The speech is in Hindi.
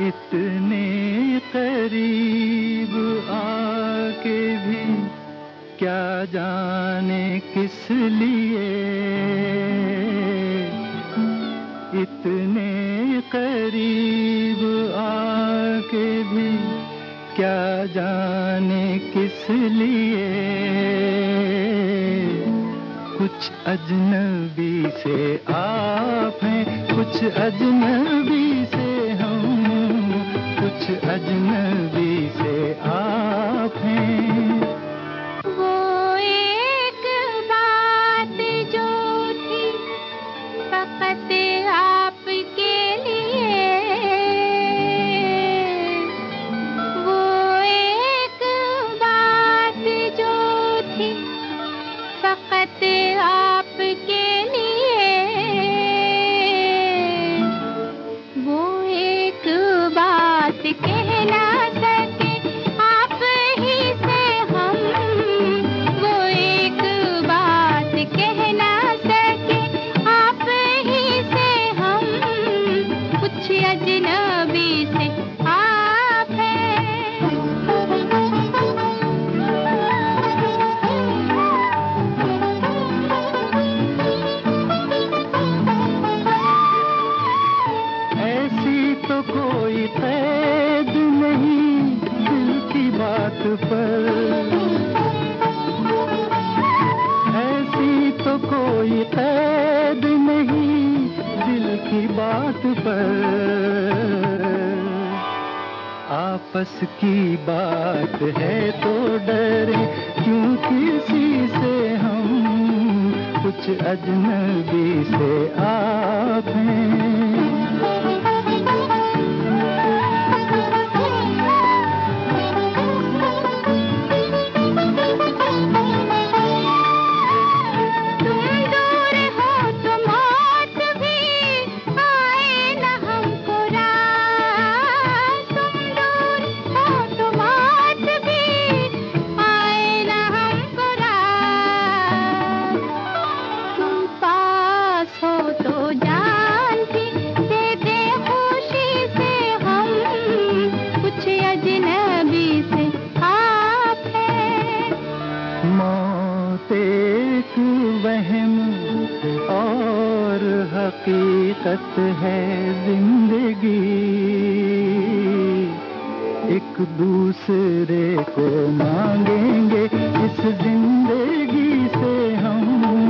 इतने करीब आके भी क्या जाने किस लिए, इतने करीब आके भी क्या जाने किस लिए, कुछ अजनबी से आप हैं, कुछ अजनबी से हम, कुछ अजनबी से आप हैं। वो एक बात जो थी फकत आपके लिए, वो एक बात जो थी फकत आपके लिए, वो एक बात कह ना सके आप ही से हम, वो एक बात कह ना सके आप ही से हम, कुछ अजनबी से आप हैं। ऐसी तो कोई कैद नहीं दिल की बात पर, ऐसी तो कोई कैद नहीं दिल की बात पर, आपस की बात है तो डरे क्यों किसी से हम, कुछ अजनबी से आप हैं। मौत एक वहम और हकीकत है जिंदगी, एक दूसरे को मांगेंगे इस जिंदगी से हम,